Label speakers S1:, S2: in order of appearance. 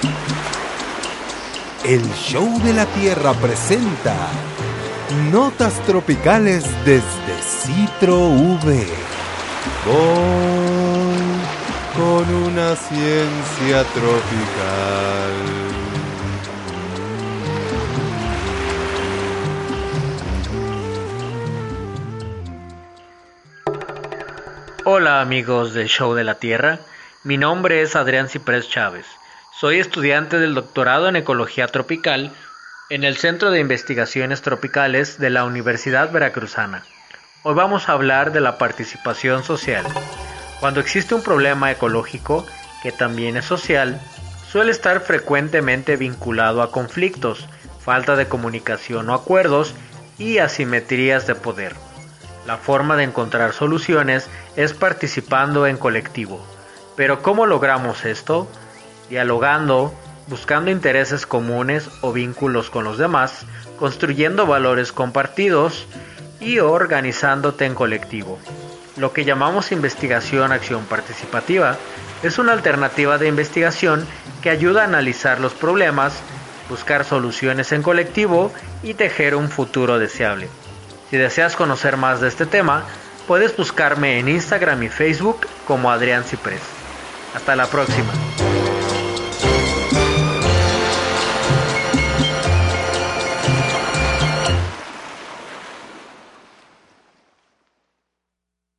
S1: El Show de la Tierra presenta Notas Tropicales desde Citro V. Con una ciencia tropical.
S2: Hola amigos del Show de la Tierra, mi nombre es Adrián Ciprés Chávez. Soy estudiante del doctorado en Ecología Tropical en el Centro de Investigaciones Tropicales de la Universidad Veracruzana. Hoy vamos a hablar de la participación social. Cuando existe un problema ecológico, que también es social, suele estar frecuentemente vinculado a conflictos, falta de comunicación o acuerdos y asimetrías de poder. La forma de encontrar soluciones es participando en colectivo. Pero ¿cómo logramos esto? Dialogando, buscando intereses comunes o vínculos con los demás, construyendo valores compartidos y organizándote en colectivo. Lo que llamamos investigación-acción participativa es una alternativa de investigación que ayuda a analizar los problemas, buscar soluciones en colectivo y tejer un futuro deseable. Si deseas conocer más de este tema, puedes buscarme en Instagram y Facebook como Adrián Ciprés. Hasta la próxima.